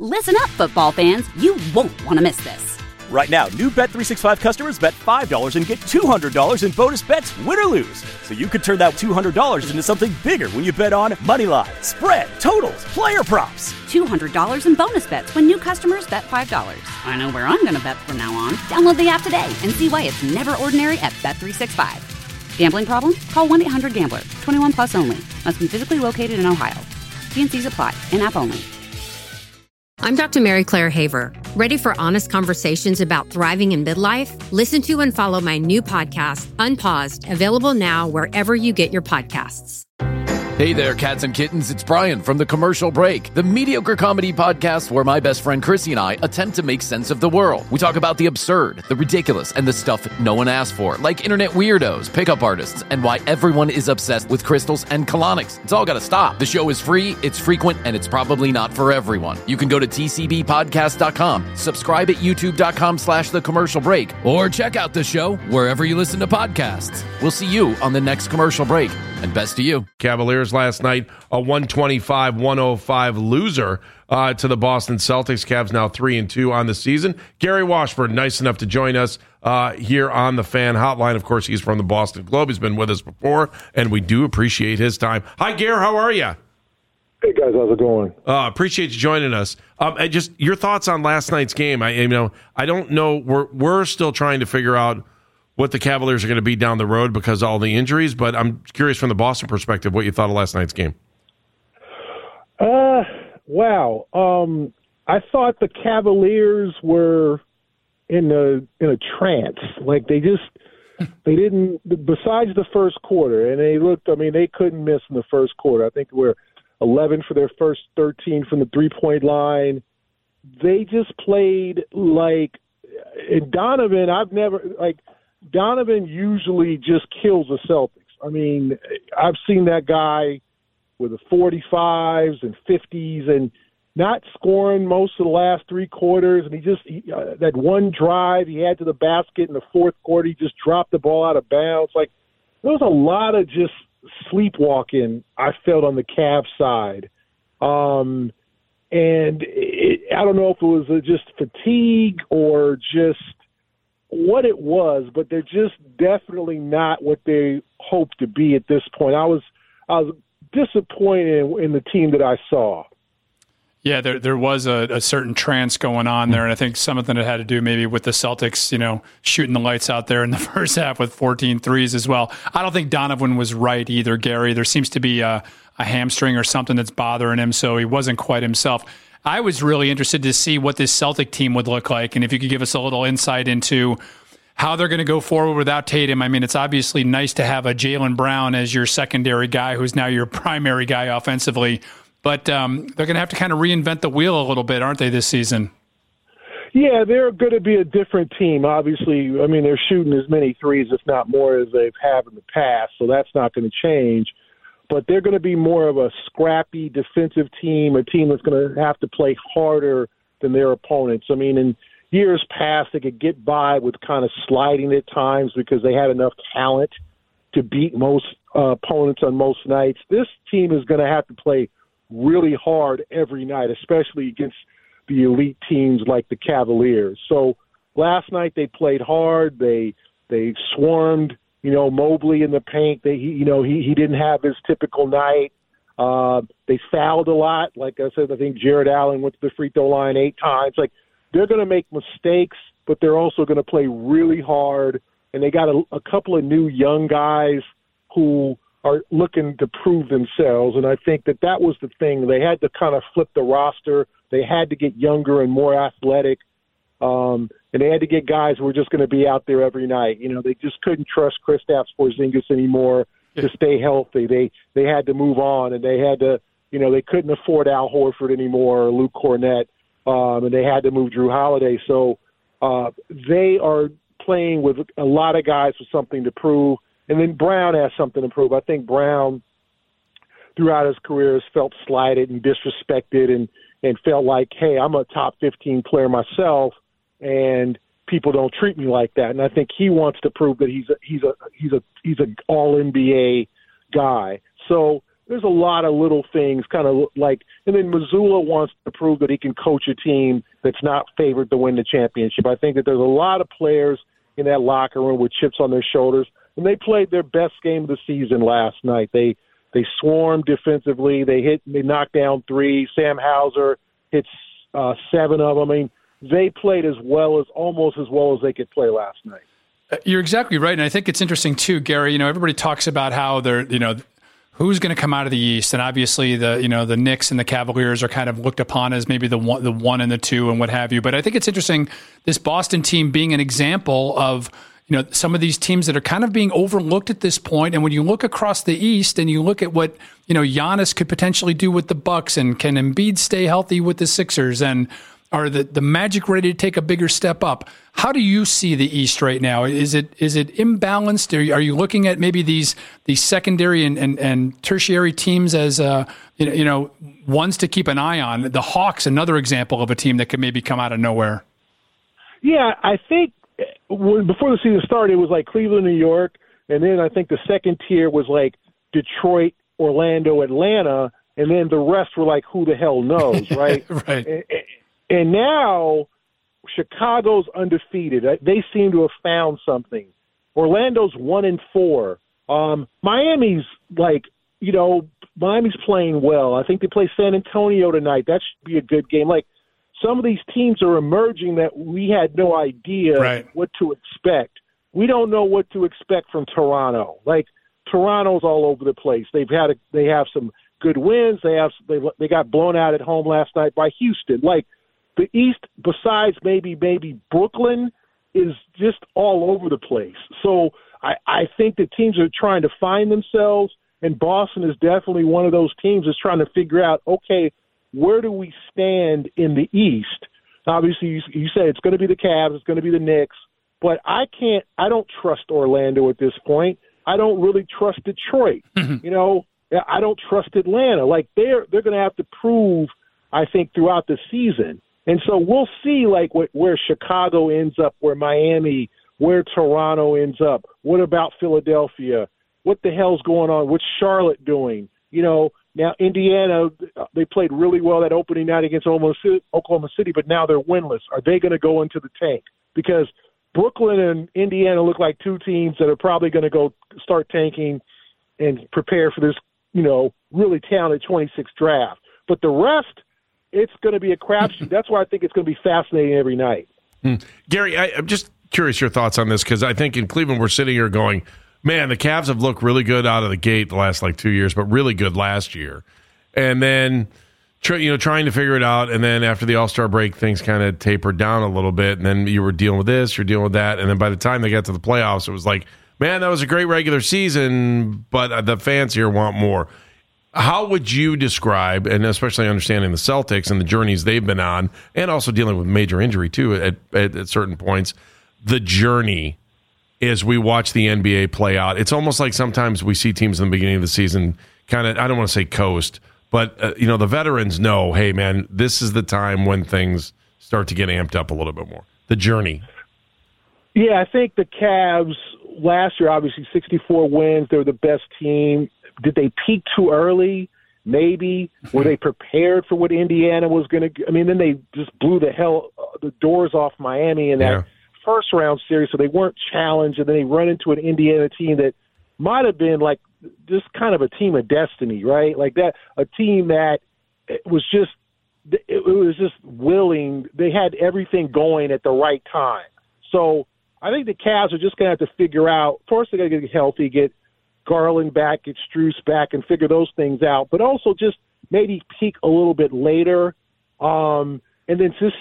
Listen up, football fans. You won't want to miss this. Right now, new Bet365 customers bet $5 and get $200 in bonus bets, win or lose. So you could turn that $200 into something bigger when you bet on money line, spread, totals, player props. $200 in bonus bets when new customers bet $5. I know where I'm going to bet from now on. Download the app today and see why it's never ordinary at Bet365. Gambling problem? Call 1-800-GAMBLER. 21 plus only. Must be physically located in Ohio. T&Cs apply. In-app only. I'm Dr. Mary Claire Haver. Ready for honest conversations about thriving in midlife? Listen to and follow my new podcast, Unpaused, available now wherever you get your podcasts. Hey there, cats and kittens. It's Brian from The Commercial Break, the mediocre comedy podcast where my best friend Chrissy and I attempt to make sense of the world. We talk about the absurd, the ridiculous, and the stuff no one asked for, like internet weirdos, pickup artists, and why everyone is obsessed with crystals and colonics. It's all got to stop. The show is free, it's frequent, and it's probably not for everyone. You can go to tcbpodcast.com, subscribe at youtube.com/The Commercial Break, or check out the show wherever you listen to podcasts. We'll see you on the next Commercial Break, and best to you. Cavaliers last night, a 125-105 loser to the Boston Celtics. Cavs now 3-2 on the season. Gary Washburn, nice enough to join us here on the Fan Hotline. Of course, he's from the Boston Globe. He's been with us before, and we do appreciate his time. Hi, Gary. How are you? Hey, guys. How's it going? Appreciate you joining us. Just your thoughts on last night's game. I don't know. We're still trying to figure out what the Cavaliers are going to be down the road because of all the injuries, but I'm curious from the Boston perspective what you thought of last night's game. Wow. I thought the Cavaliers were in a trance. Like they didn't, besides the first quarter, and they couldn't miss in the first quarter. I think they were 11 for their first 13 from the three-point line. They just played like, and Donovan usually just kills the Celtics. I mean, I've seen that guy with the 45s and 50s and not scoring most of the last three quarters. And that one drive he had to the basket in the fourth quarter, he just dropped the ball out of bounds. Like, there was a lot of just sleepwalking I felt on the Cavs side. And I don't know if it was just fatigue or just what it was, but they're just definitely not what they hope to be at this point. I was disappointed in the team that I saw. Yeah, there was a certain trance going on there, and I think some of it had to do maybe with the Celtics, shooting the lights out there in the first half with 14 threes as well. I don't think Donovan was right either, Gary. There seems to be a hamstring or something that's bothering him, so he wasn't quite himself. I was really interested to see what this Celtic team would look like, and if you could give us a little insight into how they're going to go forward without Tatum. I mean, it's obviously nice to have a Jaylen Brown as your secondary guy who's now your primary guy offensively, but they're going to have to kind of reinvent the wheel a little bit, aren't they, this season? Yeah, they're going to be a different team. Obviously, I mean, they're shooting as many threes, if not more, as they've had in the past, so that's not going to change. But they're going to be more of a scrappy defensive team, a team that's going to have to play harder than their opponents. I mean, in years past, they could get by with kind of sliding at times because they had enough talent to beat most opponents on most nights. This team is going to have to play really hard every night, especially against the elite teams like the Cavaliers. So last night they played hard. They swarmed, Mobley in the paint. He didn't have his typical night. They fouled a lot. Like I said, I think Jared Allen went to the free throw line 8 times. Like, they're going to make mistakes, but they're also going to play really hard. And they got a couple of new young guys who are looking to prove themselves. And I think that was the thing. They had to kind of flip the roster. They had to get younger and more athletic. And they had to get guys who were just going to be out there every night. They just couldn't trust Kristaps Porzingis anymore to stay healthy. They had to move on, and they had to, they couldn't afford Al Horford anymore or Luke Cornett, and they had to move Drew Holiday. So they are playing with a lot of guys with something to prove. And then Brown has something to prove. I think Brown, throughout his career, has felt slighted and disrespected and felt like, hey, I'm a top 15 player myself, and people don't treat me like that. And I think he wants to prove that he's an all NBA guy. So there's a lot of little things kind of like, and then Mazzulla wants to prove that he can coach a team that's not favored to win the championship. I think that there's a lot of players in that locker room with chips on their shoulders, and they played their best game of the season last night. They swarmed defensively. They knocked down 3. Sam Hauser hits 7 of them. I mean, they played almost as well as they could play last night. You're exactly right, and I think it's interesting too, Gary. Everybody talks about how they're, who's going to come out of the East, and obviously the Knicks and the Cavaliers are kind of looked upon as maybe the one and the 2 and what have you. But I think it's interesting this Boston team being an example of some of these teams that are kind of being overlooked at this point. And when you look across the East and you look at what Giannis could potentially do with the Bucks, and can Embiid stay healthy with the Sixers, and are the Magic ready to take a bigger step up? How do you see the East right now? Is it imbalanced? Are you looking at maybe these secondary and tertiary teams as ones to keep an eye on? The Hawks, another example of a team that could maybe come out of nowhere. Yeah, I think before the season started, it was like Cleveland, New York, and then I think the second tier was like Detroit, Orlando, Atlanta, and then the rest were like, who the hell knows, right? Right. And now Chicago's undefeated. They seem to have found something. Orlando's 1-4. Miami's Miami's playing well. I think they play San Antonio tonight. That should be a good game. Like, some of these teams are emerging that we had no idea what to expect. We don't know what to expect from Toronto. Like, Toronto's all over the place. They have some good wins. They got blown out at home last night by Houston. Like, the East, besides maybe Brooklyn, is just all over the place. So I think the teams are trying to find themselves, and Boston is definitely one of those teams that's trying to figure out, okay, where do we stand in the East? Obviously, you said it's going to be the Cavs, it's going to be the Knicks, but I don't trust Orlando at this point. I don't really trust Detroit. I don't trust Atlanta. Like, they're going to have to prove, I think, throughout the season. And so we'll see, like, where Chicago ends up, where Miami, where Toronto ends up. What about Philadelphia? What the hell's going on? What's Charlotte doing? Now Indiana, they played really well that opening night against Oklahoma City, but now they're winless. Are they going to go into the tank? Because Brooklyn and Indiana look like 2 teams that are probably going to go start tanking and prepare for this, really talented 26th draft. But the rest, it's going to be a crapshoot. That's why I think it's going to be fascinating every night. Gary, I'm just curious your thoughts on this, because I think in Cleveland we're sitting here going, man, the Cavs have looked really good out of the gate the last 2 years, but really good last year. And then, trying to figure it out. And then after the All-Star break, things kind of tapered down a little bit. And then you were dealing with this, you're dealing with that. And then by the time they got to the playoffs, it was like, man, that was a great regular season, but the fans here want more. How would you describe, and especially understanding the Celtics and the journeys they've been on, and also dealing with major injury too at certain points, the journey as we watch the NBA play out? It's almost like sometimes we see teams in the beginning of the season kind of, I don't want to say coast, but the veterans know, hey man, this is the time when things start to get amped up a little bit more. The journey. Yeah, I think the Cavs last year, obviously 64 wins. They were the best team. Did they peak too early? Maybe. Were they prepared for what Indiana was going to – I mean, then they just blew the doors off Miami in that first-round series, so they weren't challenged, and then they run into an Indiana team that might have been like just kind of a team of destiny, right? Like that, a team that was just willing. They had everything going at the right time. So I think the Cavs are just going to have to figure out – first they got to get healthy, get Garland back, get Strus back, and figure those things out. But also just maybe peak a little bit later, and then just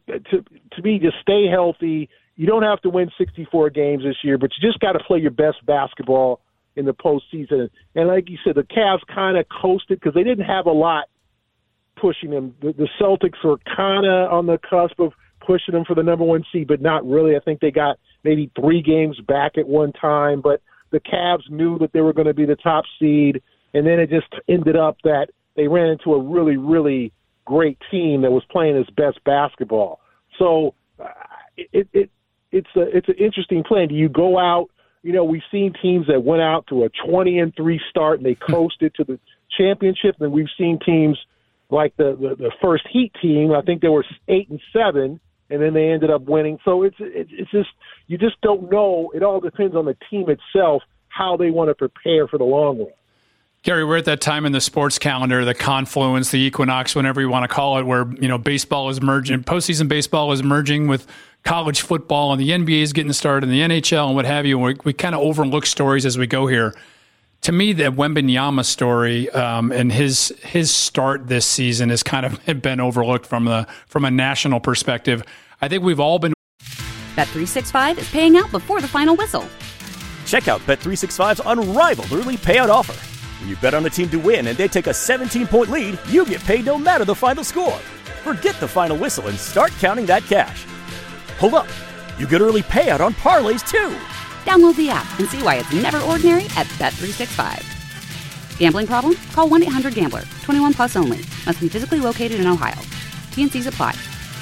stay healthy. You don't have to win 64 games this year, but you just got to play your best basketball in the postseason. And like you said, the Cavs kind of coasted because they didn't have a lot pushing them. The Celtics were kind of on the cusp of pushing them for the number 1 seed, but not really. I think they got maybe 3 games back at one time, but the Cavs knew that they were going to be the top seed, and then it just ended up that they ran into a really, really great team that was playing its best basketball. So it's an interesting plan. Do you go out? We've seen teams that went out to a 20-3 start and they coasted to championships, and we've seen teams like the first Heat team. I think they were 8-7, and then they ended up winning. So it's just, you just don't know. It all depends on the team itself, how they want to prepare for the long run. Gary, we're at that time in the sports calendar, the confluence, the equinox, whatever you want to call it, where, baseball is merging, postseason baseball is merging with college football, and the NBA is getting started, and the NHL and what have you. We kind of overlook stories as we go here. To me, the Wembanyama story and his start this season has kind of been overlooked from a national perspective. I think we've all been. Bet365 is paying out before the final whistle. Check out Bet365's unrivaled early payout offer. When you bet on a team to win and they take a 17-point lead, you get paid no matter the final score. Forget the final whistle and start counting that cash. Hold up. You get early payout on parlays, too. Download the app and see why it's never ordinary at Bet365. Gambling problem? Call 1-800-GAMBLER. 21 plus only. Must be physically located in Ohio. T&Cs apply.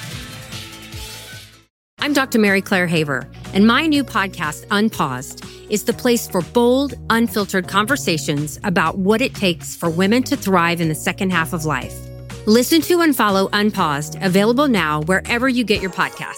I'm Dr. Mary Claire Haver, and my new podcast, Unpaused, is the place for bold, unfiltered conversations about what it takes for women to thrive in the second half of life. Listen to and follow Unpaused, available now wherever you get your podcasts.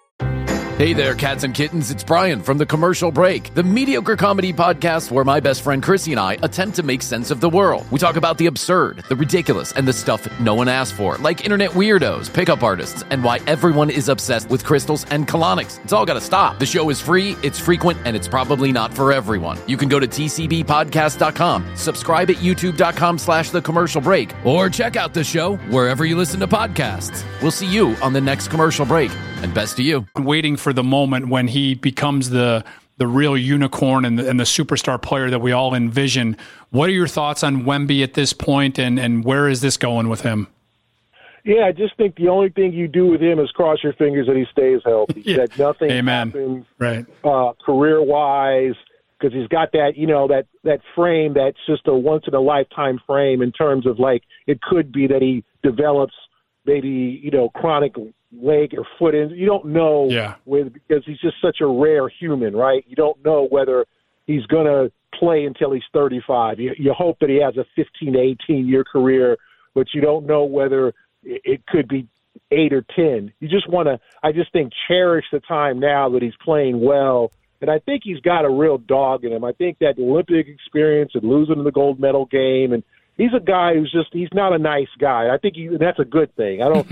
Hey there, cats and kittens. It's Brian from The Commercial Break, the mediocre comedy podcast where my best friend Chrissy and I attempt to make sense of the world. We talk about the absurd, the ridiculous, and the stuff no one asked for, like internet weirdos, pickup artists, and why everyone is obsessed with crystals and colonics. It's all got to stop. The show is free, it's frequent, and it's probably not for everyone. You can go to tcbpodcast.com, subscribe at youtube.com/The Commercial Break, or check out the show wherever you listen to podcasts. We'll see you on the next Commercial Break. And best to you. I'm waiting for the moment when he becomes the real unicorn and the superstar player that we all envision. What are your thoughts on Wemby at this point, and where is this going with him? Yeah, I just think the only thing you do with him is cross your fingers that he stays healthy. Yeah. That nothing Amen. happens Right. Career-wise, because he's got that, that frame that's just a once-in-a-lifetime frame in terms of, like, it could be that he develops maybe, chronic leg or foot in. You don't know because he's just such a rare human, right? You don't know whether he's going to play until he's 35. You hope that he has a 15 to 18-year career, but you don't know whether it could be 8 or 10. You just want to, I just think, cherish the time now that he's playing well. And I think he's got a real dog in him. I think that Olympic experience and losing in the gold medal game, and he's a guy who's he's not a nice guy. I think that's a good thing. I don't,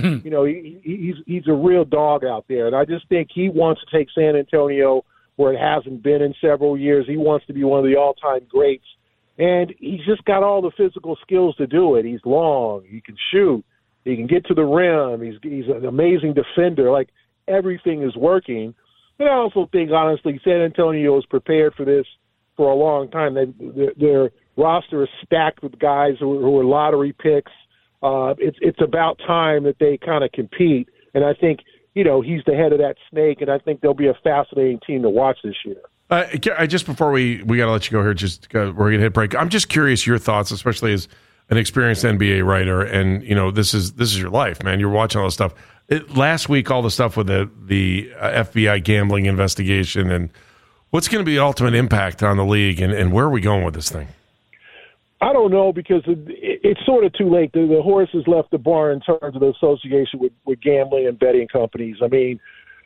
he's a real dog out there. And I just think he wants to take San Antonio where it hasn't been in several years. He wants to be one of the all-time greats. And he's just got all the physical skills to do it. He's long. He can shoot. He can get to the rim. He's an amazing defender. Like, everything is working. But I also think, honestly, San Antonio is prepared for this for a long time. Their roster is stacked with guys who are lottery picks. It's about time that they kind of compete. And I think, he's the head of that snake, and I think they'll be a fascinating team to watch this year. Just before we got to let you go here, we're going to hit break. I'm just curious your thoughts, especially as an experienced NBA writer, and this is your life, man. You're watching all this stuff. Last week, all the stuff with the FBI gambling investigation, and what's going to be the ultimate impact on the league, and where are we going with this thing? I don't know, because it's sort of too late. The horse has left the barn in terms of the association with gambling and betting companies. I mean,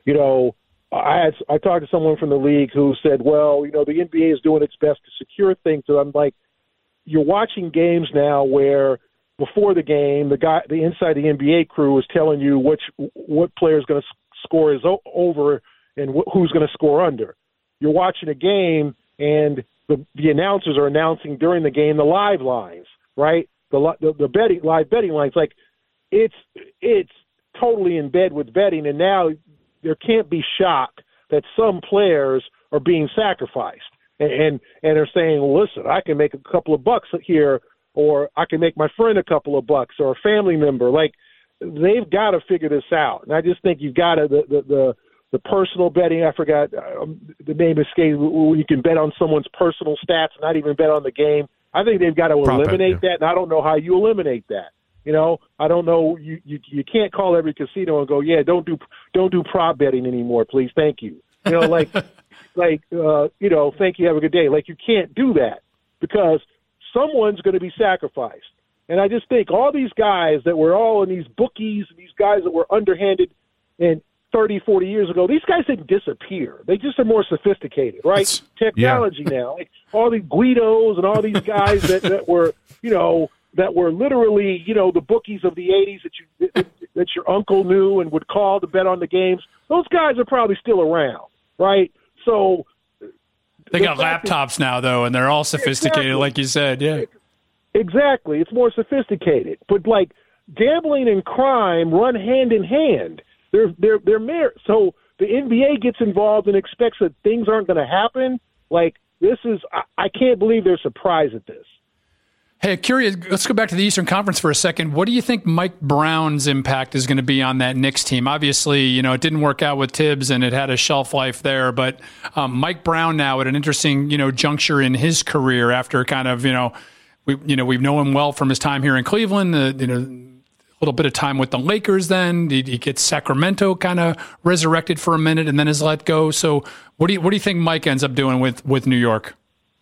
I talked to someone from the league who said, well, the NBA is doing its best to secure things. So I'm like, you're watching games now where before the game, the inside the NBA crew is telling you what player is going to score is over and who's going to score under. You're watching a game and the announcers are announcing during the game the live lines, right? The live betting lines. Like, it's totally in bed with betting, and now there can't be shock that some players are being sacrificed and are saying, well, listen, I can make a couple of bucks here, or I can make my friend a couple of bucks, or a family member. Like, they've got to figure this out. And I just think you've got to the personal betting. I forgot the name escapes. You can bet on someone's personal stats, not even bet on the game. I think they've got to eliminate that, and I don't know how you eliminate that. I don't know. You can't call every casino and go, yeah, don't do prop betting anymore, please, thank you. Thank you, have a good day. Like, you can't do that, because someone's going to be sacrificed. And I just think all these guys that were all in these bookies, these guys that were underhanded and 30, 40 years ago, these guys didn't disappear. They just are more sophisticated, right? Technology now. Like all these Guidos and all these guys that were, that were literally, the bookies of the 80s that your uncle knew and would call to bet on the games. Those guys are probably still around, right? So they got laptops now, though, and they're all sophisticated, like you said, yeah. Exactly. It's more sophisticated. But, like, gambling and crime run hand in hand. They're married. So the NBA gets involved and expects that things aren't going to happen. Like, this is – I can't believe they're surprised at this. Hey, curious, let's go back to the Eastern Conference for a second. What do you think Mike Brown's impact is going to be on that Knicks team? Obviously, it didn't work out with Tibbs and it had a shelf life there, but Mike Brown now at an interesting, juncture in his career after kind of, we've known him well from his time here in Cleveland, a little bit of time with the Lakers then. He gets Sacramento kind of resurrected for a minute and then is let go. So what do you think Mike ends up doing with New York?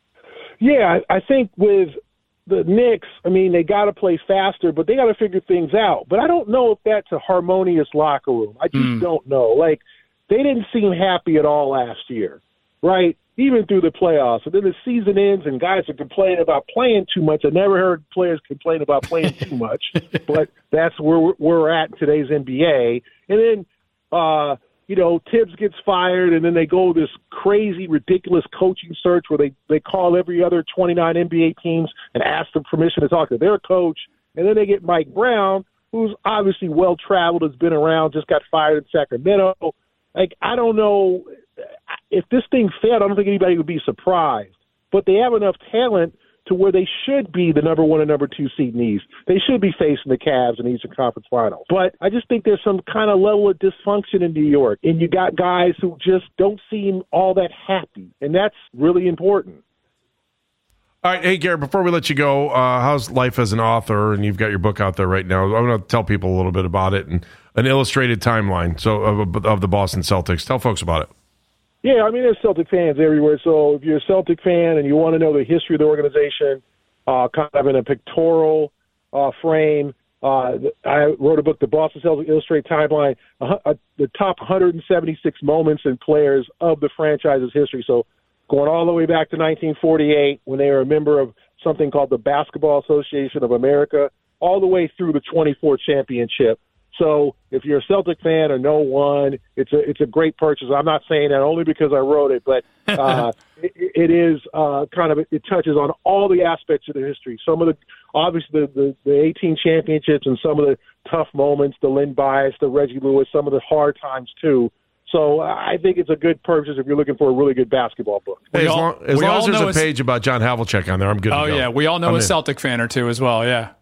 Yeah, I think with the Knicks, they got to play faster, but they got to figure things out. But I don't know if that's a harmonious locker room. I just don't know. Like, they didn't seem happy at all last year, right? Even through the playoffs. And then the season ends and guys are complaining about playing too much. I never heard players complain about playing too much, but that's where we're at in today's NBA. And then, Tibbs gets fired, and then they go this crazy, ridiculous coaching search where they call every other 29 NBA teams and ask them permission to talk to their coach. And then they get Mike Brown, who's obviously well-traveled, has been around, just got fired in Sacramento. Like, I don't know. If this thing failed, I don't think anybody would be surprised. But they have enough talent to where they should be the number 1 and number 2 seed in the East. They should be facing the Cavs in the Eastern Conference Finals. But I just think there's some kind of level of dysfunction in New York. And you got guys who just don't seem all that happy. And that's really important. All right. Hey, Gary, before we let you go, how's life as an author? And you've got your book out there right now. I'm going to tell people a little bit about it and an illustrated timeline of the Boston Celtics. Tell folks about it. Yeah, there's Celtic fans everywhere. So if you're a Celtic fan and you want to know the history of the organization, kind of in a pictorial frame, I wrote a book, The Boston Celtics Illustrated Timeline, the top 176 moments and players of the franchise's history. So going all the way back to 1948 when they were a member of something called the Basketball Association of America, all the way through the 24 championship. So if you're a Celtic fan or know one, it's a great purchase. I'm not saying that only because I wrote it, but it is it touches on all the aspects of the history. Some of obviously the 18 championships and some of the tough moments, the Lynn Bias, the Reggie Lewis, some of the hard times too. So I think it's a good purchase if you're looking for a really good basketball book. Hey, as long as there's a page about John Havlicek on there, I'm good to go. Oh, yeah. We all know a Celtic fan or two as well, yeah.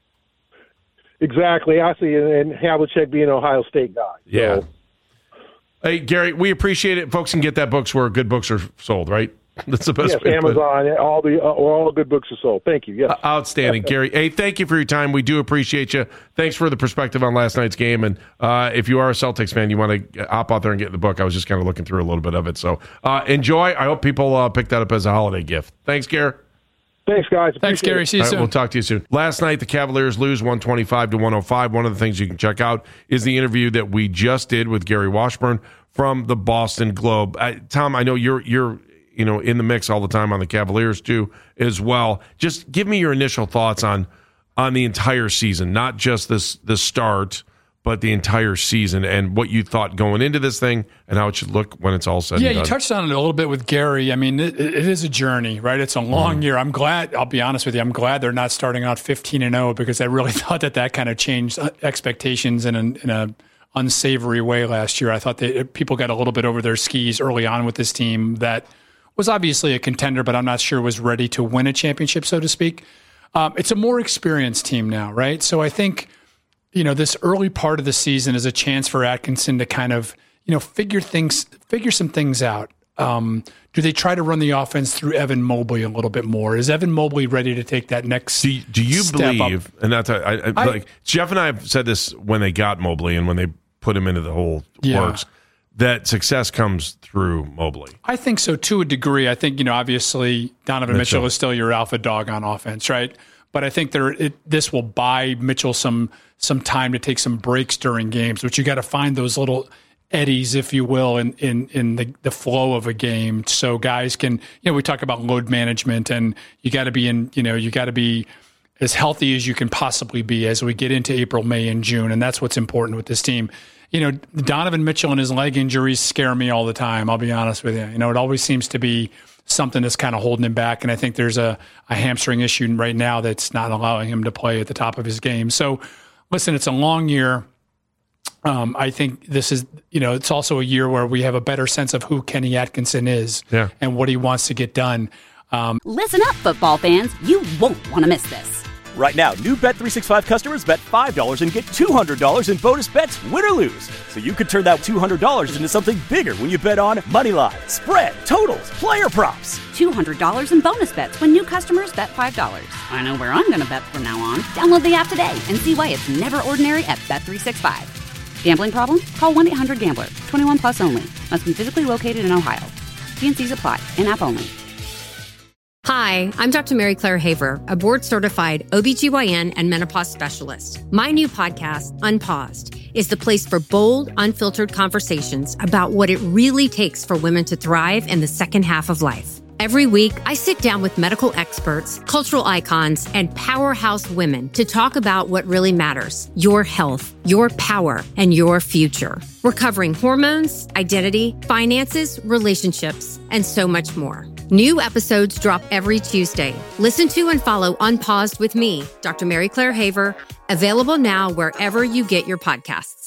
Exactly. I see, and Havlicek being an Ohio State guy. Yeah. So. Hey, Gary, we appreciate it. Folks can get that books where good books are sold, right? That's the best way. Amazon, all the good books are sold. Thank you. Yes. Outstanding, Gary. Hey, thank you for your time. We do appreciate you. Thanks for the perspective on last night's game. And if you are a Celtics fan, you want to hop out there and get the book. I was just kind of looking through a little bit of it. So enjoy. I hope people pick that up as a holiday gift. Thanks, Gary. Thanks, guys. Thanks, Gary. See you soon. We'll talk to you soon. Last night, the Cavaliers lose 125-105. One of the things you can check out is the interview that we just did with Gary Washburn from the Boston Globe. Tom, I know you're in the mix all the time on the Cavaliers too, as well. Just give me your initial thoughts on the entire season, not just the start, but the entire season, and what you thought going into this thing and how it should look when it's all said and done. Yeah, you touched on it a little bit with Gary. It is a journey, right? It's a long year. I'm glad, I'll be honest with you, I'm glad they're not starting out 15-0 because I really thought that kind of changed expectations in a unsavory way last year. I thought that people got a little bit over their skis early on with this team that was obviously a contender, but I'm not sure was ready to win a championship, so to speak. It's a more experienced team now, right? So I think, this early part of the season is a chance for Atkinson to kind of, figure some things out. Do they try to run the offense through Evan Mobley a little bit more? Is Evan Mobley ready to take that next do you step believe, up? And that's like Jeff and I have said this when they got Mobley and when they put him into the whole works, that success comes through Mobley. I think so to a degree. I think, obviously Donovan Mitchell is still your alpha dog on offense, right? But I think this will buy Mitchell some time to take some breaks during games, which you got to find those little eddies, if you will, in the flow of a game. So guys can, we talk about load management, and you got to be as healthy as you can possibly be as we get into April, May, and June. And that's what's important with this team. Donovan Mitchell and his leg injuries scare me all the time. I'll be honest with you. It always seems to be something that's kind of holding him back. And I think there's a hamstring issue right now that's not allowing him to play at the top of his game. So listen, it's a long year. I think this is, it's also a year where we have a better sense of who Kenny Atkinson is and what he wants to get done. Listen up, football fans. You won't want to miss this. Right now, new Bet365 customers bet $5 and get $200 in bonus bets, win or lose. So you could turn that $200 into something bigger when you bet on moneyline, spread, totals, player props. $200 in bonus bets when new customers bet $5. I know where I'm going to bet from now on. Download the app today and see why it's never ordinary at Bet365. Gambling problem? Call 1-800-GAMBLER. 21 plus only. Must be physically located in Ohio. T&Cs apply. In-app only. Hi, I'm Dr. Mary Claire Haver, a board-certified OBGYN and menopause specialist. My new podcast, Unpaused, is the place for bold, unfiltered conversations about what it really takes for women to thrive in the second half of life. Every week, I sit down with medical experts, cultural icons, and powerhouse women to talk about what really matters: your health, your power, and your future. We're covering hormones, identity, finances, relationships, and so much more. New episodes drop every Tuesday. Listen to and follow Unpaused with me, Dr. Mary Claire Haver, available now wherever you get your podcasts.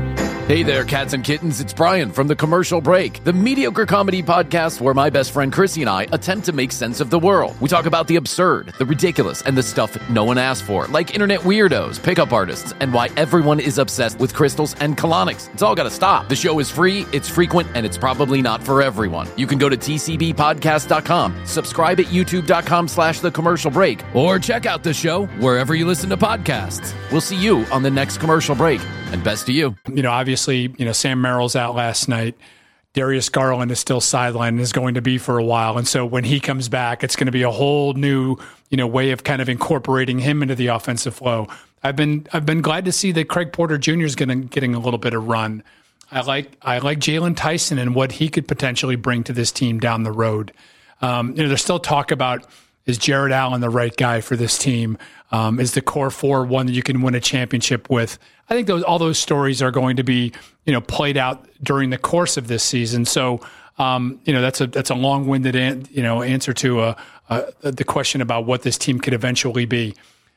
Hey there, cats and kittens. It's Brian from The Commercial Break, the mediocre comedy podcast where my best friend Chrissy and I attempt to make sense of the world. We talk about the absurd, the ridiculous, and the stuff no one asked for, like internet weirdos, pickup artists, and why everyone is obsessed with crystals and colonics. It's all got to stop. The show is free, it's frequent, and it's probably not for everyone. You can go to tcbpodcast.com, subscribe at youtube.com/The Commercial Break, or check out the show wherever you listen to podcasts. We'll see you on the next Commercial Break, and best to you. Obviously, Sam Merrill's out last night. Darius Garland is still sidelined and is going to be for a while. And so when he comes back, it's going to be a whole new, way of kind of incorporating him into the offensive flow. I've been glad to see that Craig Porter Jr. is getting a little bit of run. I like Jalen Tyson and what he could potentially bring to this team down the road. There's still talk about, is Jared Allen the right guy for this team? Is the core four one that you can win a championship with? I think all those stories are going to be, played out during the course of this season. So, that's a long-winded, answer to the question about what this team could eventually be.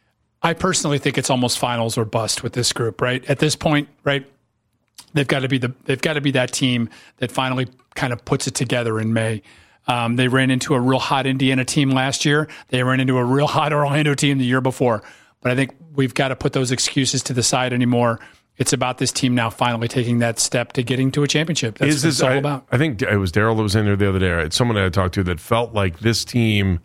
I personally think it's almost finals or bust with this group, right? At this point, right? They've got to be that team that finally kind of puts it together in May. They ran into a real hot Indiana team last year. They ran into a real hot Orlando team the year before. But I think we've got to put those excuses to the side anymore. It's about this team now finally taking that step to getting to a championship. That's what it's all about. I think it was Daryl that was in there the other day. It's someone that I talked to that felt like this team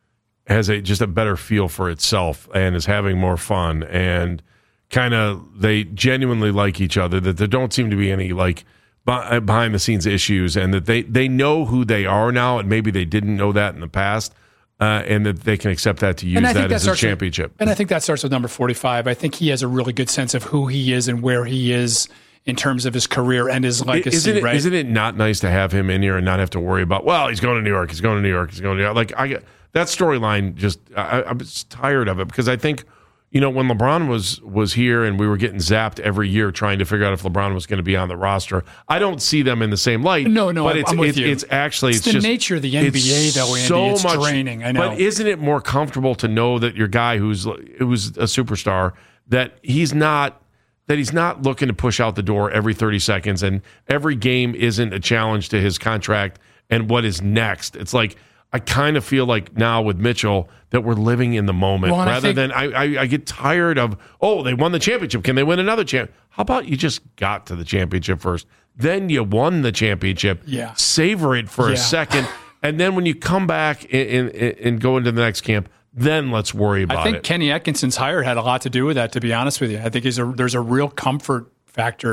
has just a better feel for itself and is having more fun, and kind of they genuinely like each other, that there don't seem to be any behind the scenes issues, and that they know who they are now, and maybe they didn't know that in the past, and that they can accept that to use that as a championship. And I think that starts with number 45. I think he has a really good sense of who he is and where he is in terms of his career and his legacy. Isn't it not nice to have him in here and not have to worry about, well, he's going to New York, he's going to New York, he's going to New York. Like, I get that storyline. I'm just tired of it, because I think, when LeBron was here and we were getting zapped every year trying to figure out if LeBron was going to be on the roster, I don't see them in the same light. No, but I'm with you. It's actually the just nature of the NBA, though, Andy. It's draining. I know. But isn't it more comfortable to know that your guy who's a superstar, that he's not looking to push out the door every 30 seconds, and every game isn't a challenge to his contract and what is next? It's like, I kind of feel like now with Mitchell that we're living in the moment, rather than I get tired of, they won the championship. Can they win another championship? How about you just got to the championship first? Then you won the championship. Yeah. Savor it for a second. And then when you come back and go into the next camp, then let's worry about it. I think Kenny Atkinson's hire had a lot to do with that, to be honest with you. I think there's a real comfort factor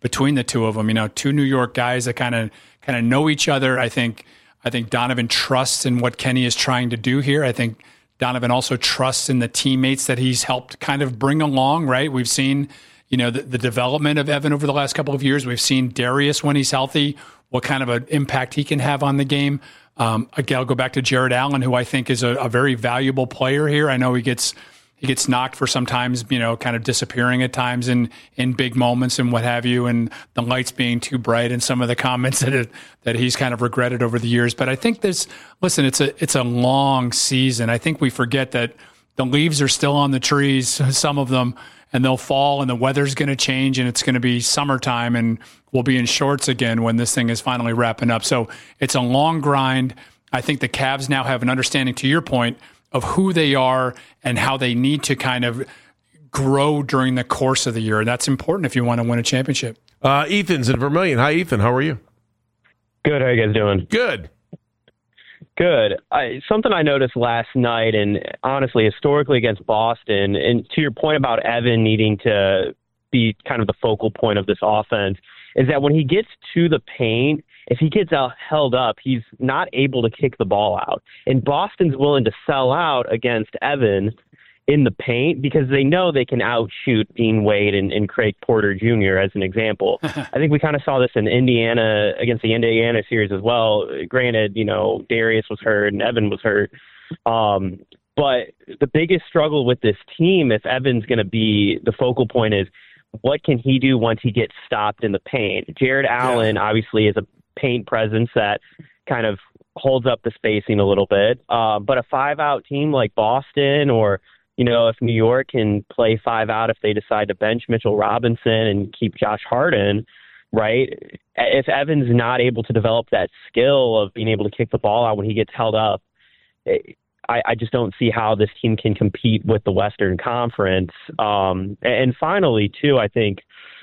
between the two of them. Two New York guys that kind of know each other. I think Donovan trusts in what Kenny is trying to do here. I think Donovan also trusts in the teammates that he's helped kind of bring along, right? We've seen, the development of Evan over the last couple of years. We've seen Darius when he's healthy, what kind of an impact he can have on the game. Again, I'll go back to Jared Allen, who I think is a very valuable player here. I know he gets knocked for sometimes, kind of disappearing at times in big moments and what have you, and the lights being too bright and some of the comments that he's kind of regretted over the years. But I think it's a long season. I think we forget that the leaves are still on the trees, some of them, and they'll fall, and the weather's going to change, and it's going to be summertime, and we'll be in shorts again when this thing is finally wrapping up. So it's a long grind. I think the Cavs now have an understanding, to your point, of who they are and how they need to kind of grow during the course of the year. And that's important if you want to win a championship. Ethan's in Vermilion. Hi, Ethan. How are you? Good. How are you guys doing? Good. Something I noticed last night, and honestly, historically against Boston, and to your point about Evan needing to be kind of the focal point of this offense, is that when he gets to the paint, if he gets held up, he's not able to kick the ball out. And Boston's willing to sell out against Evan in the paint because they know they can outshoot Dean Wade and Craig Porter Jr. as an example. I think we kind of saw this in Indiana against the Indiana series as well. Granted, Darius was hurt and Evan was hurt. But the biggest struggle with this team, if Evan's going to be the focal point, is what can he do once he gets stopped in the paint? Jared Allen obviously is a paint presence that kind of holds up the spacing a little bit. But a 5-out team like Boston, or, if New York can play 5 out if they decide to bench Mitchell Robinson and keep Josh Hart in, right? If Evan's not able to develop that skill of being able to kick the ball out when he gets held up, I just don't see how this team can compete with the Western Conference. And finally, too, I think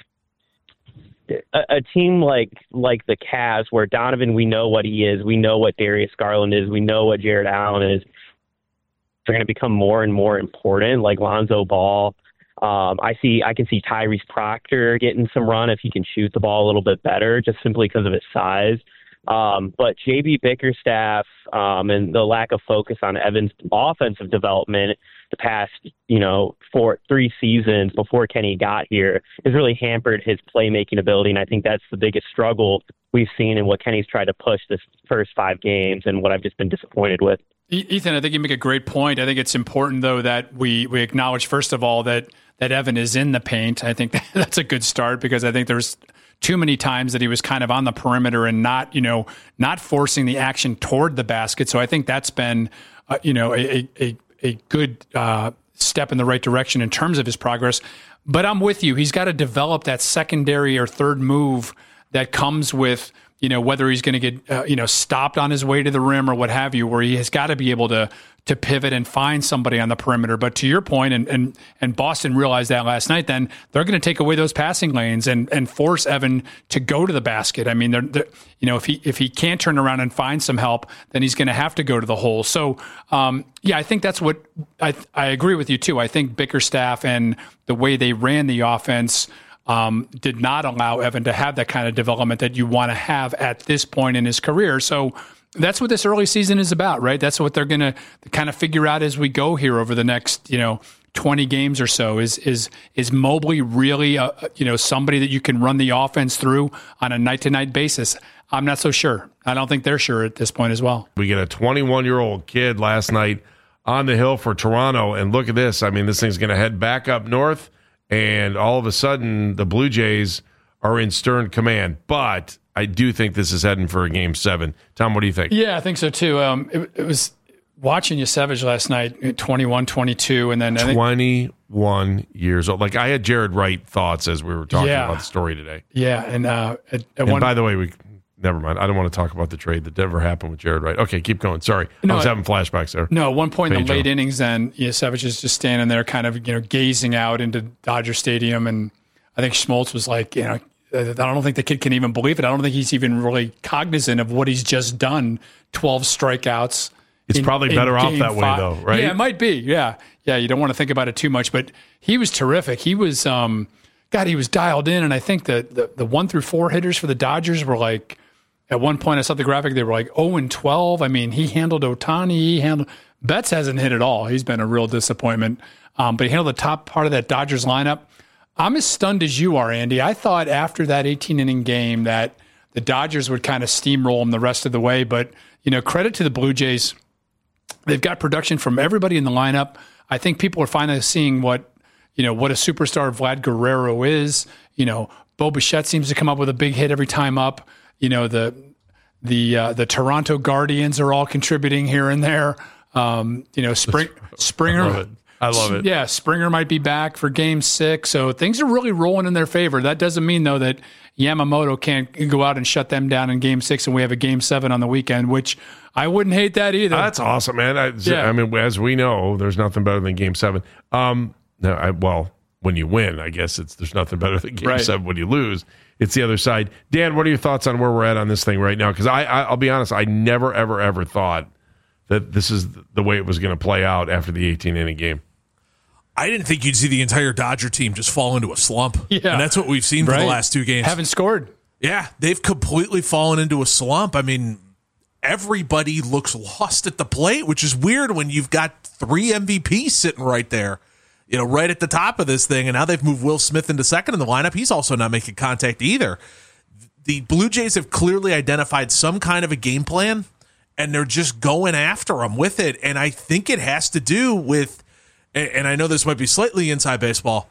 a team like the Cavs, where Donovan, we know what he is, we know what Darius Garland is, we know what Jared Allen is, they're going to become more and more important, like Lonzo Ball. I can see Tyrese Proctor getting some run if he can shoot the ball a little bit better, just simply because of his size. But JB Bickerstaff and the lack of focus on Evan's offensive development the past, 3 seasons before Kenny got here has really hampered his playmaking ability. And I think that's the biggest struggle we've seen in what Kenny's tried to push this first 5 games and what I've just been disappointed with. Ethan, I think you make a great point. I think it's important, though, that we acknowledge, first of all, that Evan is in the paint. I think that's a good start, because I think there's too many times that he was kind of on the perimeter and not forcing the action toward the basket. So I think that's been, a good step in the right direction in terms of his progress. But I'm with you. He's got to develop that secondary or third move that comes with, whether he's going to get, stopped on his way to the rim or what have you, where he has got to be able to pivot and find somebody on the perimeter. But to your point, and Boston realized that last night, then they're going to take away those passing lanes and force Evan to go to the basket. I mean, if he can't turn around and find some help, then he's going to have to go to the hole. So, I think that's what I agree with you too. I think Bickerstaff and the way they ran the offense did not allow Evan to have that kind of development that you want to have at this point in his career. So that's what this early season is about, right? That's what they're going to kind of figure out as we go here over the next, 20 games or so. Is Mobley really, somebody that you can run the offense through on a night-to-night basis? I'm not so sure. I don't think they're sure at this point as well. We get a 21-year-old kid last night on the hill for Toronto, and look at this. I mean, this thing's going to head back up north, and all of a sudden the Blue Jays are in stern command. But I do think this is heading for a Game 7. Tom, what do you think? Yeah, I think so too. It was watching Yesevich last night, 21, 22, and then 21 years old. Like, I had Jared Wright thoughts as we were talking about the story today. Yeah, and by the way, never mind. I don't want to talk about the trade that never happened with Jared Wright. Okay, keep going. Sorry, I was having flashbacks there. No, at one point in the late innings, then Yesevich is just standing there, kind of gazing out into Dodger Stadium, and I think Schmaltz was like, I don't think the kid can even believe it. I don't think he's even really cognizant of what he's just done. 12 strikeouts. It's probably better off that way, though, right? Yeah, it might be. Yeah. You don't want to think about it too much, but he was terrific. He was kind God, he was dialed in. And I think that the 1 through 4 hitters for the Dodgers were like, at one point I saw the graphic, they were like 0-12. I mean, he handled Ohtani. Betts hasn't hit at all. He's been a real disappointment. But he handled the top part of that Dodgers lineup. I'm as stunned as you are, Andy. I thought after that 18-inning game that the Dodgers would kind of steamroll him the rest of the way. But, credit to the Blue Jays. They've got production from everybody in the lineup. I think people are finally seeing what a superstar Vlad Guerrero is. Bo Bichette seems to come up with a big hit every time up. The Toronto Guardians are all contributing here and there. Springer. I love it. Yeah, Springer might be back for Game 6. So things are really rolling in their favor. That doesn't mean, though, that Yamamoto can't go out and shut them down in Game 6 and we have a Game 7 on the weekend, which I wouldn't hate that either. That's awesome, man. I mean, as we know, there's nothing better than Game 7. When you win, I guess there's nothing better than Game 7. When you lose, it's the other side. Dan, what are your thoughts on where we're at on this thing right now? Because I'll be honest, I never, ever, ever thought that this is the way it was going to play out after the 18-inning game. I didn't think you'd see the entire Dodger team just fall into a slump. Yeah. And that's what we've seen for the last 2 games. Haven't scored. Yeah, they've completely fallen into a slump. I mean, everybody looks lost at the plate, which is weird when you've got 3 MVPs sitting right there, right at the top of this thing. And now they've moved Will Smith into second in the lineup. He's also not making contact either. The Blue Jays have clearly identified some kind of a game plan, and they're just going after them with it. And I think it has to do with, and I know this might be slightly inside baseball,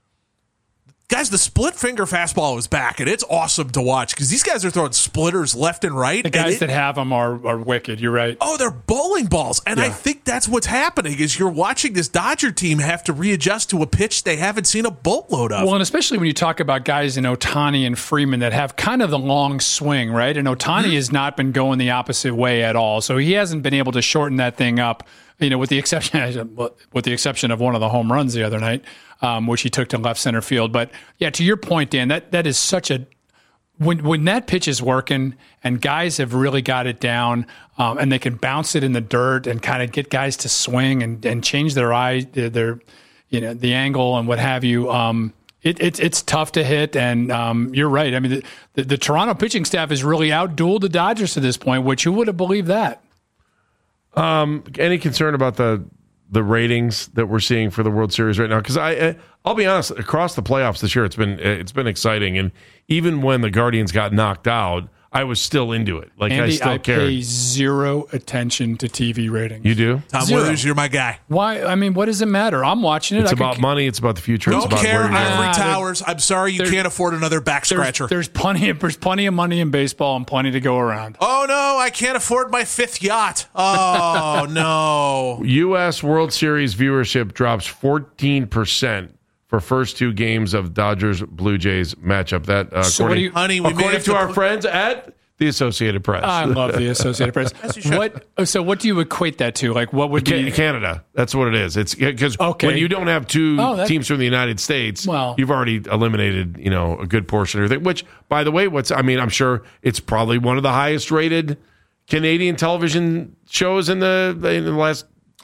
guys, the split finger fastball is back, and it's awesome to watch because these guys are throwing splitters left and right. The guys that have them are wicked. You're right. Oh, they're bowling balls. And I think that's what's happening is you're watching this Dodger team have to readjust to a pitch they haven't seen a boatload of. Well, and especially when you talk about guys in Ohtani and Freeman that have kind of the long swing, right? And Ohtani has not been going the opposite way at all. So he hasn't been able to shorten that thing up, with the exception of one of the home runs the other night, which he took to left center field. But yeah, to your point, Dan, that is such a when that pitch is working and guys have really got it down, and they can bounce it in the dirt and kind of get guys to swing and change their the angle and what have you. It's tough to hit, and you're right. I mean, the Toronto pitching staff has really outdueled the Dodgers to this point, which who would have believed that? Any concern about the ratings that we're seeing for the World Series right now? Because I'll be honest, across the playoffs this year, it's been exciting, and even when the Guardians got knocked out, I was still into it. Like Andy, I still cared. I pay zero attention to TV ratings. You do? Tom Withers, you're my guy. Why? I mean, what does it matter? I'm watching it. It's about money. It's about the future. Don't it's about care. where you're Ivory Towers. I'm sorry, you can't afford another back scratcher. There's plenty of money in baseball and plenty to go around. Oh no, I can't afford my 5th yacht. Oh no. U.S. World Series viewership drops 14% for first 2 games of Dodgers Blue Jays matchup. That according to our friends at the Associated Press. I love the Associated Press. What do you equate that to? Like, what would be Canada? That's what it is. It's because when you don't have 2 teams from the United States, you've already eliminated a good portion of it. Which, by the way, I'm sure it's probably one of the highest rated Canadian television shows in the last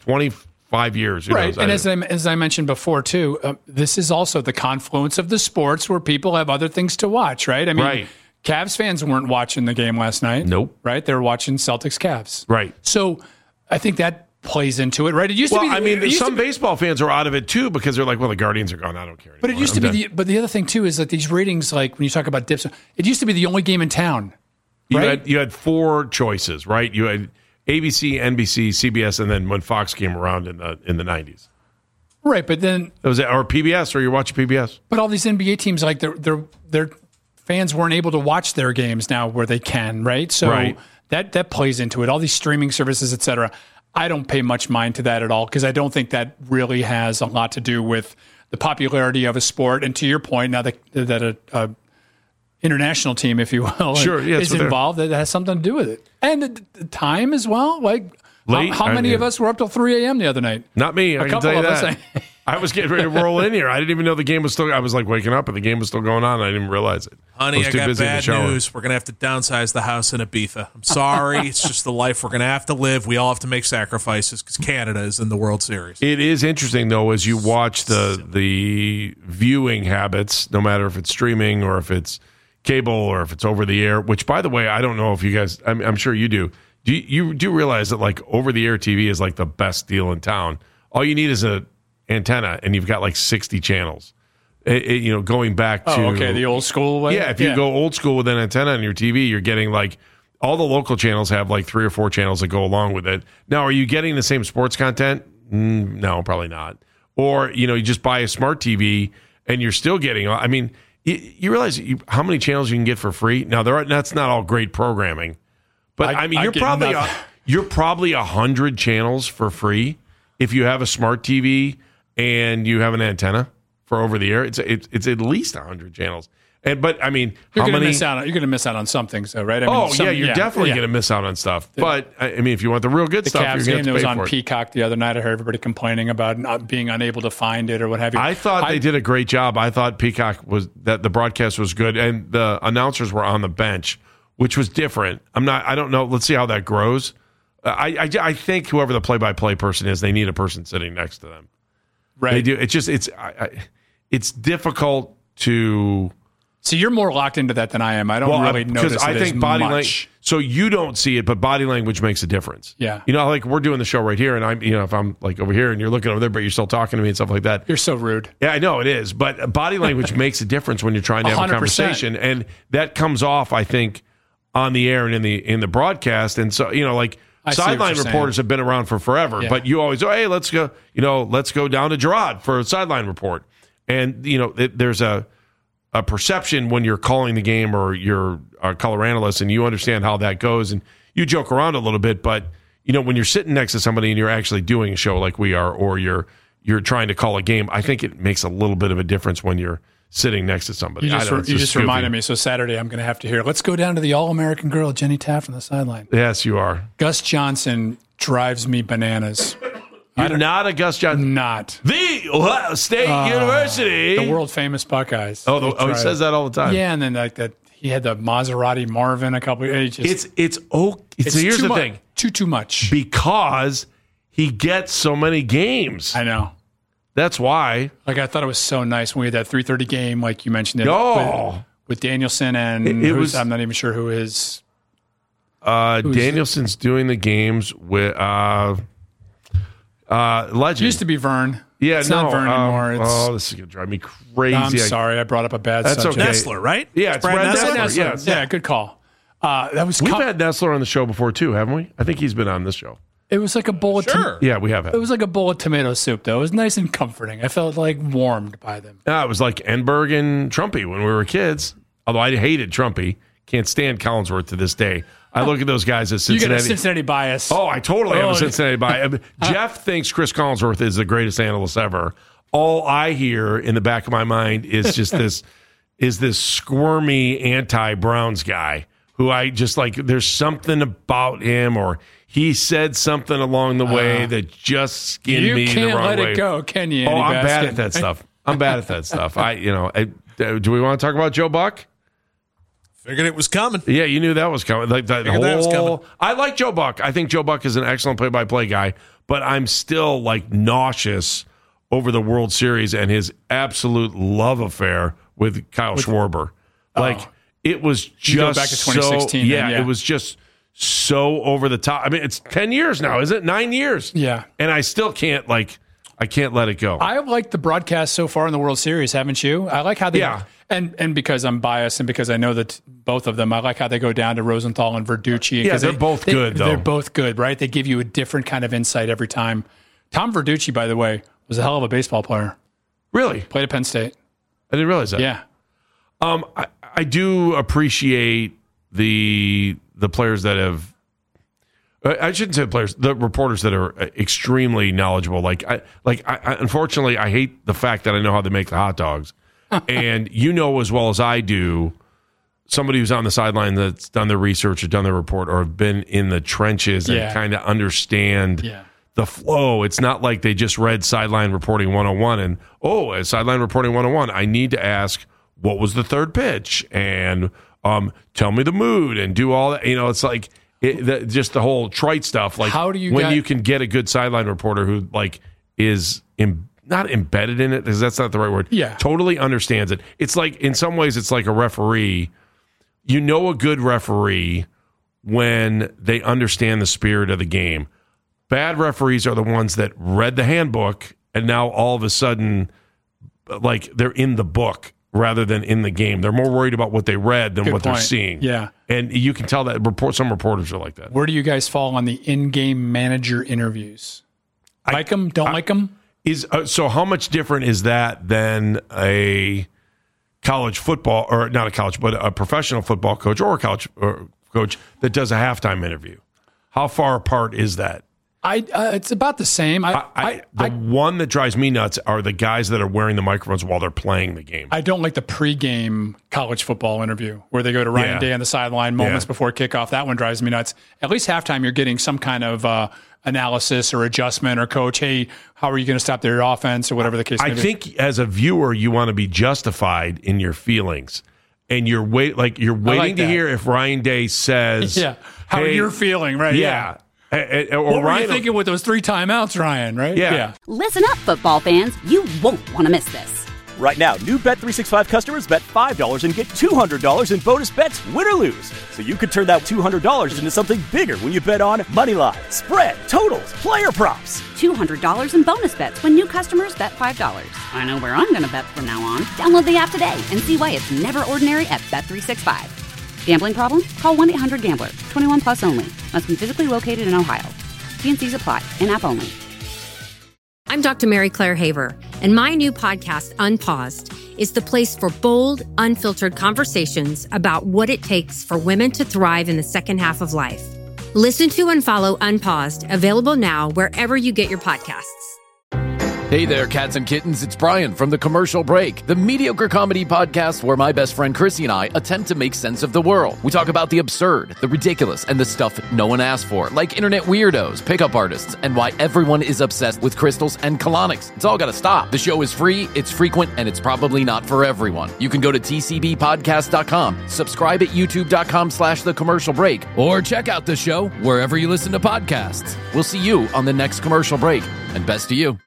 25 years. Right, and as I mentioned before, too, this is also the confluence of the sports where people have other things to watch, right? I mean, right. Cavs fans weren't watching the game last night. Nope. Right? They were watching Celtics-Cavs. Right. So I think that plays into it, right? It used to be. Some baseball fans are out of it, too, because they're like, well, the Guardians are gone. I don't care anymore. But it used to be but the other thing, too, is that these ratings, like when you talk about dips, it used to be the only game in town. Right? You had 4 choices, right? You had ABC, NBC, CBS, and then when Fox came around in the 90s. Right, but then or PBS, or you're watching PBS. But all these NBA teams, like their fans weren't able to watch their games now where they can, right? So that plays into it. All these streaming services, et cetera. I don't pay much mind to that at all because I don't think that really has a lot to do with the popularity of a sport. And to your point, now that a international team, if you will, is involved, that has something to do with it. And the time as well. Like, how many of us were up till 3 a.m. the other night? Not me. I can tell you that. I was getting ready to roll in here. I didn't even know the game was still. I was like waking up and the game was still going on. And I didn't realize it. Honey, I got bad news. We're going to have to downsize the house in Ibiza. I'm sorry. It's just the life we're going to have to live. We all have to make sacrifices because Canada is in the World Series. It is interesting, though, as you watch the viewing habits, no matter if it's streaming or if it's cable or if it's over the air, which, by the way, I don't know if you guys, I'm sure you do. You do realize that like over the air TV is like the best deal in town. All you need is a antenna and you've got like 60 channels. Going back to the old school way. Yeah, if you go old school with an antenna on your TV, you're getting like all the local channels have like 3 or 4 channels that go along with it. Now, are you getting the same sports content? No, probably not. Or you just buy a smart TV and you're still getting. I mean, you realize how many channels you can get for free. Now, that's not all great programming. But you're probably 100 channels for free if you have a smart TV and you have an antenna for over the air. It's at least 100 channels. But I mean, you're going to miss out on some things, though, right? I mean, you're definitely going to miss out on stuff. But I mean, if you want the real good stuff, you're going to have to pay for it. The Cavs game that was on Peacock the other night, I heard everybody complaining about not being unable to find it or what have you. I thought they did a great job. I thought Peacock that the broadcast was good, and the announcers were on the bench, which was different. I don't know. Let's see how that grows. I think whoever the play-by-play person is, they need a person sitting next to them. Right. They do. It's just it's difficult to. See, you're more locked into that than I am. I don't really notice it I think body language. So you don't see it, but body language makes a difference. Yeah. Like we're doing the show right here, and I'm, if I'm like over here and you're looking over there, but you're still talking to me and stuff like that. You're so rude. Yeah, I know it is, but body language makes a difference when you're trying to have 100%. A conversation, and that comes off, I think, on the air and in the broadcast. And so sideline reporters have been around for forever, but you always hey, let's go down to Gerard for a sideline report, and there's a perception when you're calling the game or you're a color analyst and you understand how that goes and you joke around a little bit, but when you're sitting next to somebody and you're actually doing a show like we are, or you're trying to call a game, I think it makes a little bit of a difference when you're sitting next to somebody. You just reminded me. So Saturday I'm going to have to hear, let's go down to the All-American girl, Jenny Taft, on the sideline. Yes, you are. Gus Johnson drives me bananas. You're not a Gus Johnson. Not. The Ohio State University. The world famous Buckeyes. He says that all the time. Yeah, and then like that he had the Maserati Marvin a couple of It's here's the thing. Too much. Because he gets so many games. I know. That's why. Like I thought it was so nice when we had that 3:30 game, like you mentioned with Danielson and I'm not even sure who is. Danielson's doing the games with Legend. It used to be Vern. Yeah, it's not Vern anymore. This is going to drive me crazy. I'm sorry, I brought up a bad subject. Okay. Nestler, right? Yeah, it's Brad Nestler. Yes. Yeah, good call. We've had Nestler on the show before too, haven't we? I think he's been on this show. It was like a bowl of yeah, we have had. It was like a bowl of tomato soup, though. It was nice and comforting. I felt like warmed by them. It was like Enberg and Trumpy when we were kids. Although I hated Trumpy, can't stand Collinsworth to this day. I look at those guys at Cincinnati. You got a Cincinnati bias. Oh, I totally have a Cincinnati bias. Jeff thinks Chris Collinsworth is the greatest analyst ever. All I hear in the back of my mind is just this squirmy anti-Browns guy who I just like. There's something about him, or he said something along the way that just skinned me the wrong way. You can't let it go, can you? I'm bad at that stuff. I'm bad at that stuff. Do we want to talk about Joe Buck? Figured it was coming. Yeah, you knew that was coming. Like that was coming. I like Joe Buck. I think Joe Buck is an excellent play-by-play guy, but I'm still like nauseous over the World Series and his absolute love affair with Kyle Schwarber. It was just go back to 2016. It was just so over the top. I mean, it's 10 years now, isn't it? 9 years. Yeah. And I still can't I can't let it go. I have liked the broadcast so far in the World Series, haven't you? I like how they and because I'm biased and because I know that both of them, I like how they go down to Rosenthal and Verducci. Yeah, they're both good, though. They're both good, right? They give you a different kind of insight every time. Tom Verducci, by the way, was a hell of a baseball player. Really? Played at Penn State. I didn't realize that. Yeah. I do appreciate the players that have. I shouldn't say players. The reporters that are extremely knowledgeable. I unfortunately, I hate the fact that I know how they make the hot dogs, and as well as I do, somebody who's on the sideline that's done their research or done their report or have been in the trenches and kind of understand the flow. It's not like they just read Sideline Reporting 101 and, as Sideline Reporting 101, I need to ask, what was the third pitch? And tell me the mood and do all that. It's like just the whole trite stuff. Like, how do you you can get a good sideline reporter who like is not embedded in it, because that's not the right word. Yeah. Totally understands it. It's like, in some ways, it's like a referee. You know a good referee when they understand the spirit of the game. Bad referees are the ones that read the handbook and now all of a sudden, like, they're in the book rather than in the game. They're more worried about what they read than Good what point. they're seeing. Yeah. And you can tell that some reporters are like that. Where do you guys fall on the in-game manager interviews? Like them? Don't like them? So how much different is that than a college football, or not a college, but a professional football coach or a college coach that does a halftime interview? How far apart is that? It's about the same. The one that drives me nuts are the guys that are wearing the microphones while they're playing the game. I don't like the pregame college football interview where they go to Ryan Day on the sideline moments before kickoff. That one drives me nuts. At least halftime, you're getting some kind of analysis or adjustment, or coach, hey, how are you going to stop their offense, or whatever the case may be. I think as a viewer, you want to be justified in your feelings. And you're waiting to hear if Ryan Day says, how you're feeling, right? Yeah. Or what were Ryan, you thinking with those 3 timeouts, Ryan, right? Yeah. Listen up, football fans. You won't want to miss this. Right now, new Bet365 customers bet $5 and get $200 in bonus bets, win or lose. So you could turn that $200 into something bigger when you bet on Moneyline, spread, totals, player props. $200 in bonus bets when new customers bet $5. I know where I'm going to bet from now on. Download the app today and see why it's never ordinary at Bet365. Gambling problem? Call 1-800-GAMBLER. 21 plus only. Must be physically located in Ohio. T&Cs apply. In-app only. I'm Dr. Mary Claire Haver, and my new podcast, Unpaused, is the place for bold, unfiltered conversations about what it takes for women to thrive in the second half of life. Listen to and follow Unpaused, available now wherever you get your podcasts. Hey there, cats and kittens. It's Brian from The Commercial Break, the mediocre comedy podcast where my best friend Chrissy and I attempt to make sense of the world. We talk about the absurd, the ridiculous, and the stuff no one asked for, like internet weirdos, pickup artists, and why everyone is obsessed with crystals and colonics. It's all got to stop. The show is free, it's frequent, and it's probably not for everyone. You can go to tcbpodcast.com, subscribe at youtube.com/The Commercial Break, or check out the show wherever you listen to podcasts. We'll see you on the next Commercial Break, and best to you.